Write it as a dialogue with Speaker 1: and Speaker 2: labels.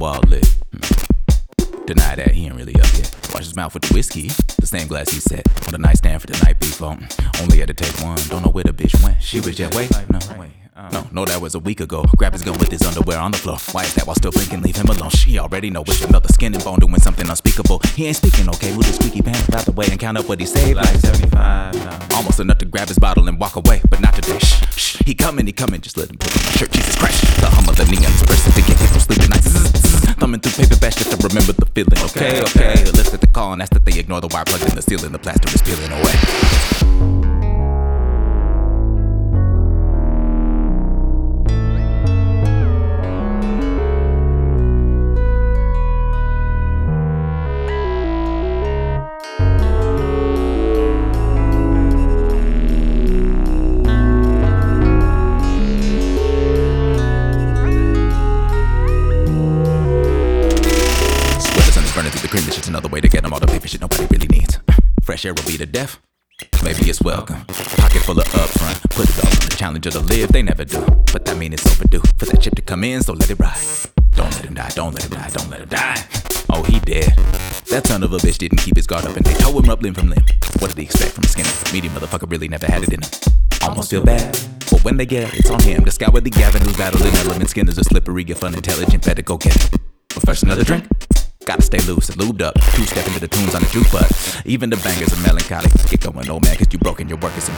Speaker 1: wall lit. Deny that, he ain't really up yet. Wash his mouth with the whiskey, the same glass he set on the nightstand for the night before. Only had to take one, don't know where the bitch went. She was just wait, no, that was a week ago. Grab his gun with his underwear on the floor. Why is that while still blinking? Leave him alone. She already know it's another skin and bone doing something unspeakable. He ain't speaking, okay? With his squeaky pants out the way and count up what he saved. Like 75 now. Almost enough to grab his bottle and walk away, but not today. Shh. He coming, just let him put on my shirt. Jesus Christ, the hum of the neon expressing to get people sleeping nights. Thumbing through paper bash just to remember the feeling. Okay. Lift at the call and ask that they ignore the wire plugged in the ceiling. The plaster is peeling away. Burning through the cream, it's just another way to get them all the paper shit nobody really needs. Fresh air will be to death, maybe it's welcome. Pocket full of upfront, put it all on the challenger to live, they never do. But that mean it's overdue for that chip to come in, so let it ride. Don't let him die, don't let him die, don't let him die. Oh, he dead. That son of a bitch didn't keep his guard up and they tore him up limb from limb. What did he expect from a skinner? Medium motherfucker really never had it in him. Almost feel bad, but when they get it, it's on him. To scour the avenues, battling element Skinner's a slippery, if unintelligent, better go get it. But first another drink. Gotta stay loose and lubed up. Two-step into the tunes on the jukebox. Even the bangers are melancholy. Get going, old man, cause you broken your work is in